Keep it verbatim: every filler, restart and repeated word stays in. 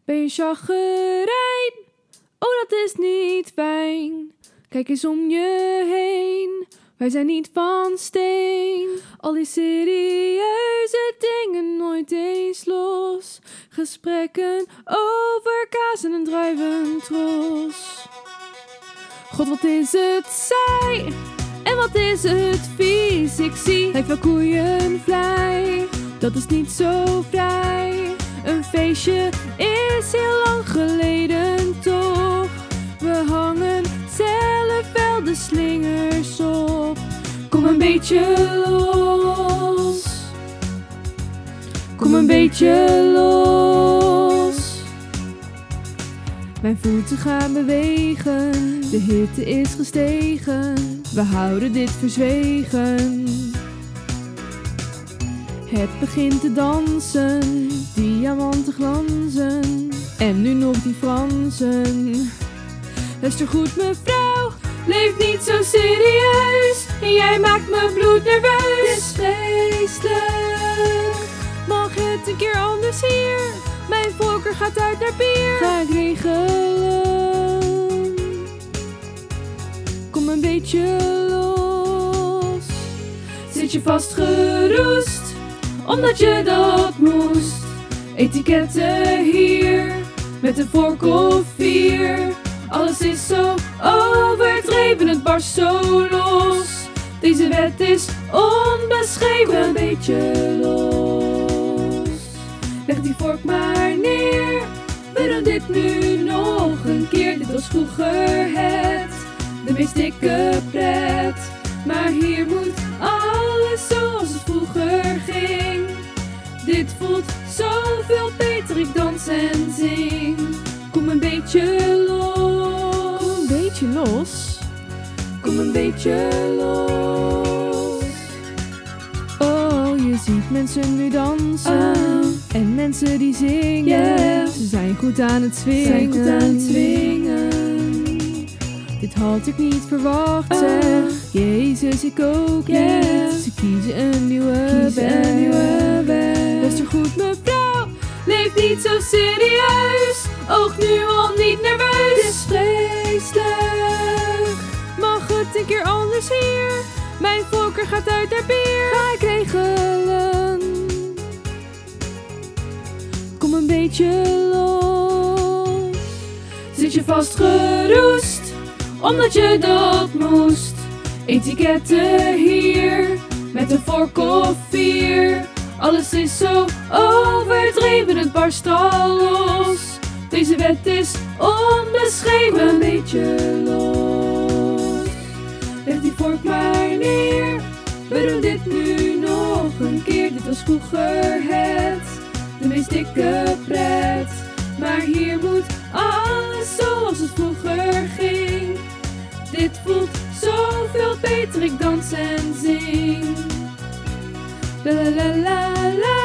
Ben je chagrijn? Oh, dat is niet fijn. Kijk eens om je heen. Wij zijn niet van steen. Al die serieuze dingen nooit eens los. Gesprekken over kaas en een druiventros. God, wat is het saai. En wat is het vies. Ik zie lijkt wel koeienvlei. Dat is niet zo vrij. Een feestje is heel lang geleden toch. We hangen zelf wel de slingers op. Kom een beetje los. Kom een beetje los. Mijn voeten gaan bewegen. De hitte is gestegen. We houden dit verzwegen. Het begint te dansen, diamanten glanzen. En nu nog die Fransen. Luister goed mevrouw, leef niet zo serieus. En jij maakt mijn bloed nerveus. Het is vreselijk. Mag het een keer anders hier? Mijn voorkeur gaat uit naar bier. Ga ik regelen. Kom een beetje los. Zit je vastgeroest? Omdat je dat moest. Etiketten hier, met een vork of vier. Alles is zo overdreven, het barst zo los. Deze wet is onbeschreven. Een beetje los. Leg die vork maar neer. We doen dit nu nog een keer. Dit was vroeger het, de meest dikke pret. Maar hier moet alles zoals het vroeger ging. Dit voelt zoveel beter, ik dans en zing. Kom een beetje los. Kom een beetje los. Kom een beetje los. Oh, je ziet mensen nu dansen. Oh. En mensen die zingen. Yeah. Ze zijn goed aan het swingen. Zijn goed aan het swingen. Dit had ik niet verwacht, Oh. zeg. Jezus, ik ook Yeah. niet. Ze kiezen een nieuwe Kies weg. een nieuwe weg. Luister goed mevrouw, leef niet zo serieus. Oog nu al niet nerveus. Het is vreselijk. Mag het een keer anders hier? Mijn voorkeur gaat uit naar bier. Ga ik regelen. Kom een beetje los. Zit je vastgeroest? Omdat je dat moest. Etiketten hier, met een vork of vier. Alles is zo overdreven, het barst al los. Deze wet is onbeschreven. Een beetje los. Leg die vork maar neer. We doen dit nu nog een keer. Dit was vroeger het, de meest dikke pret. Maar hier moet alles zoals het vroeger ging. Dit voelt zoveel beter, ik dans en zing. La la la la la.